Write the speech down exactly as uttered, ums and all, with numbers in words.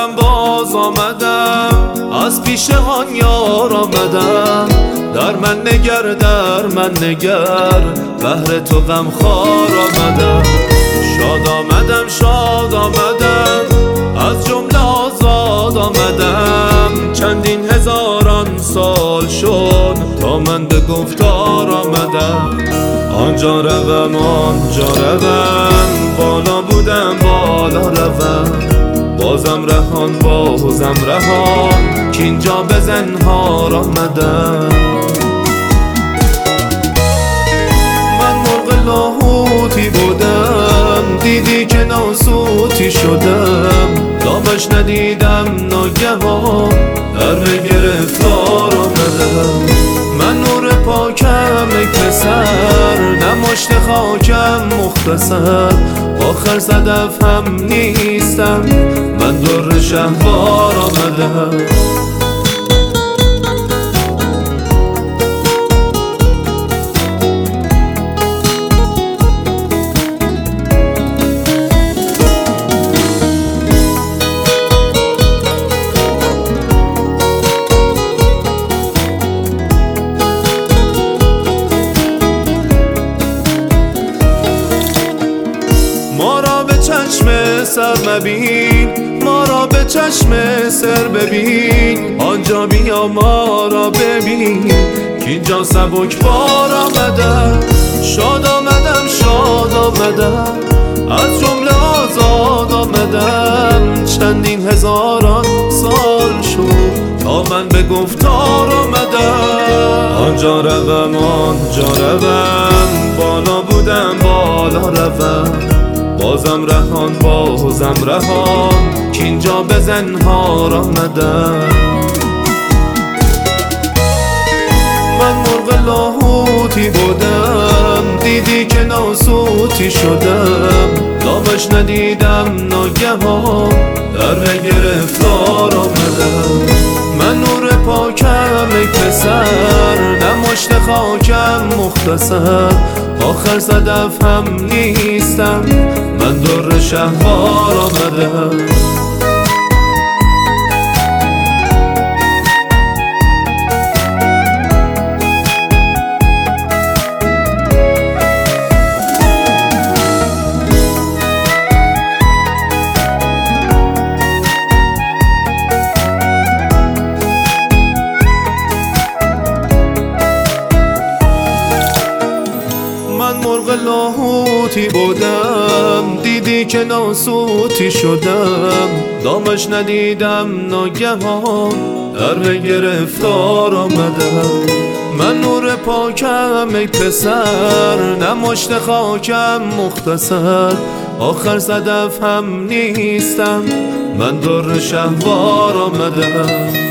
آمدم باز آمدم، از پیش آن یار آمدم. در من نگر در من نگر، بهر تو غم خوار آمدم. شاد آمدم شاد آمدم، از جمله آزاد آمدم. چندین هزاران سال شد تا من به گفتار آمدم. آنجا روم آنجا روم، بالا بودم بالا روم. بازم رهان بازم رهان، کینجا به زنهار آمدم. من مرغ لاهوتی بودم، دیدی که ناسوتی شدم. دامش ندیدم ناگهان، در به گرفتار آمدم. من نور پاکم ای پسر، نه مشت خاکم مختصر. آخر صدف هم نیستم، من در شهوار آمدم. ما را به چشم سر مبین، ما را به چشم سر ببین. آنجا بیا ما را ببین، که اینجا سبک بار آمدم. شاد آمدم شاد آمدم، از جمله آزاد آمدم. چندین هزاران سال شد تا من به گفتار آمدم. آنجا روم آنجا روم، بالا بودم بالا روم. بازم رهان بازم رهان، کینجا به زنهار آمدم. من مرغ لاهوتی بودم، دیدی که ناسوتی شدم. دامش ندیدم ناگهان، در به گرفتار آمدم. من نور پاکم ای پسر، نه مشت خاکم مختصر. آخر صدف هم نیستم، من در شهوار آمدم. من مرغ لاهوتی بودم، دیدی که ناسوتی شدم. دامش ندیدم ناگهان، در به گرفتار آمدم. من نور پاکم ای پسر، نه مشت خاکم مختصر. آخر صدف هم نیستم، من در شهوار آمدم.